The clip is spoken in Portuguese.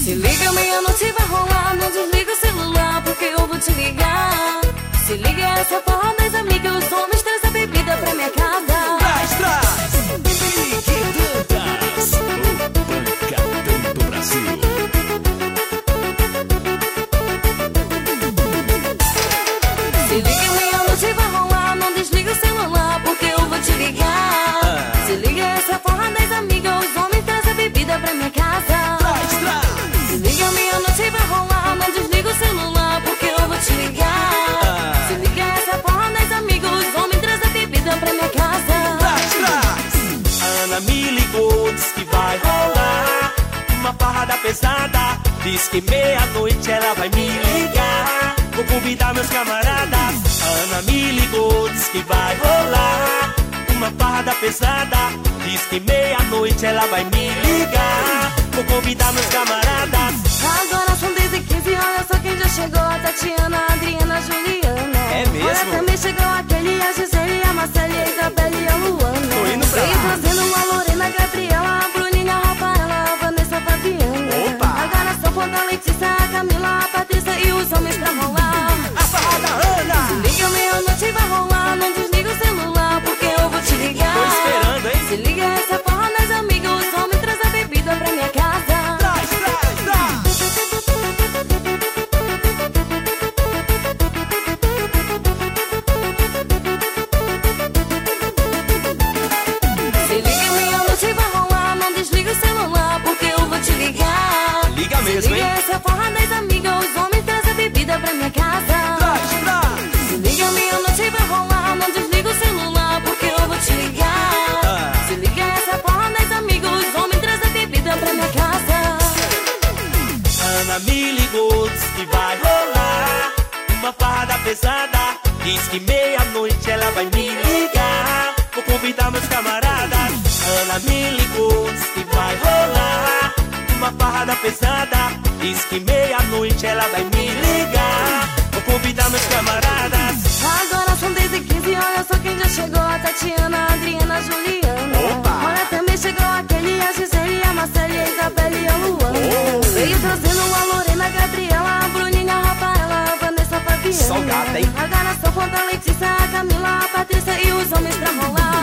Se liga, meia-noite vai rolar, não desliga o celular, porque eu vou te ligar. Se liga, essa porra das amigas, os homens traz a bebida pra minha casa. Traz, Liquidantas, o pancadão do Brasil. Se liga, meia-noite vai rolar, não desliga o celular, porque eu vou te ligar. Se liga, essa porra das amigas, os homens traz a bebida pra minha casa. Se liga, meia-noite vai rolar, não desliga o celular, porque eu vou te ligar. Se liga, essa porra das amigas, os homens traz a bebida pra minha casa. A Ana me ligou, diz que vai rolar uma parrada pesada. Diz que meia-noite ela vai me ligar. Vou convidar meus camaradas. A Ana me ligou, diz que vai rolar uma parrada pesada. Diz que meia-noite ela vai me ligar. Vou convidar meus camaradas. Agora são 10h15, olha só quem já chegou. A Tatiana, a Adriana, a Juliana. É mesmo? Olha, também chegou aquele, a Gisele, a Marcele, a Isabelle e a Luana. Tô indo pra lá. Veio trazendo a Lorena, a Gabriela, a Bruninha, a Rafaela, a Vanessa, a Fabiana. Opa! Agora só falta a Letícia, a Camila, a Patrícia e os homens pra rolar. A parrada Ana! Se liga, meia-noite vai rolar, não desliga o celular, porque eu vou te ligar. Tô esperando, hein? Se liga, essa porra das amigas, os homens traz a bebida pra minha casa. Se liga, meia-noite vai rolar, não desliga o celular, porque eu vou te ligar. Liga mesmo, Se liga, hein? essa porra das amigas, os homens traz a bebida pra minha casa. Se liga, meia-noite vai rolar, não desliga o celular, porque eu vou te ligar. Se liga, essa porra das amigas, os homens traz a bebida pra minha casa. Ana me ligou, diz que vai rolar uma parrada pesada. Diz que meia-noite ela vai me ligar. Vou convidar meus camaradas. Ana me ligou, diz que vai rolar uma parrada pesada. Diz que meia-noite ela vai me ligar. Vou convidar meus camaradas. Agora são 10h15, olha só quem já chegou. A Tatiana, a Adriana, a Juliana. Opa! Olha, também chegou aquele, a Gisele, a Marcele, a Isabelle e a Luana. Veio trazendo a Lorena, a Gabriela, a Bruninha, a Rafaela, a Vanessa, a Fabiana. Só gata, hein? Agora só falta a Letícia, a Camila, a Patrícia e os homens pra rolar.